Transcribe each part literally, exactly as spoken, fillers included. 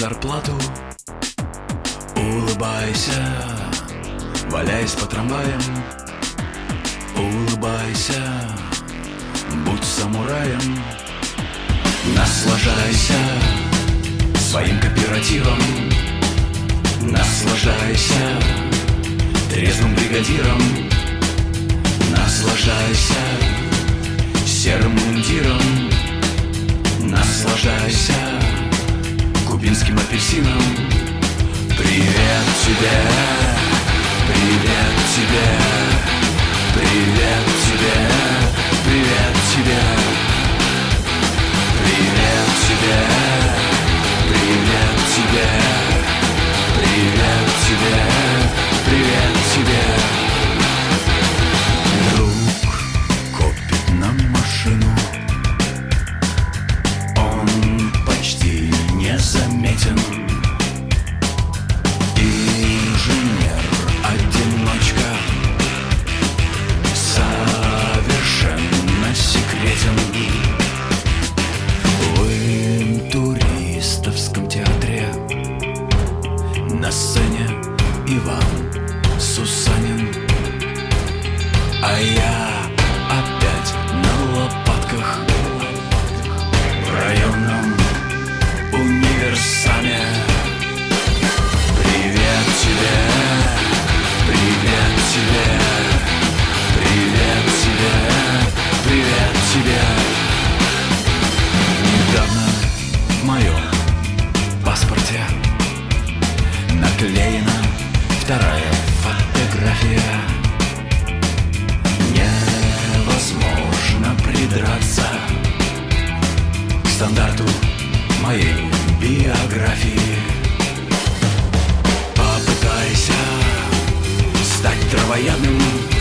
зарплату, улыбайся, валяясь по трамваям. Улыбайся, будь самураем. Наслаждайся своим кооперативом. Наслаждайся трезвым бригадиром. Наслаждайся серым мундиром. Наслаждайся кубинским апельсином. Привет тебе, привет тебе, привет тебе, привет тебе, привет тебе, привет тебе, привет тебе, привет тебе. Друг копит нам машину, он почти незаметен. Инженер-одиночка совершенно секретен. В интуристовском театре на сцене Иван Сусанин, а я опять на лопатках в районном универсаме. Привет тебе, привет тебе, привет тебе, привет тебе. Недавно в моем паспорте наклеена вторая фотография. Невозможно придраться к стандарту моей биографии. Попытайся стать травоядным,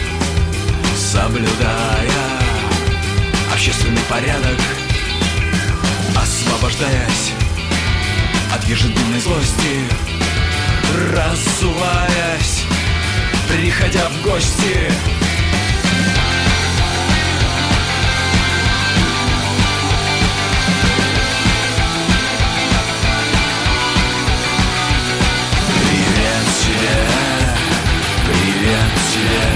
соблюдая общественный порядок, освобождаясь от ежедневной злости, разуваясь, приходя в гости. Привет тебе, привет тебе,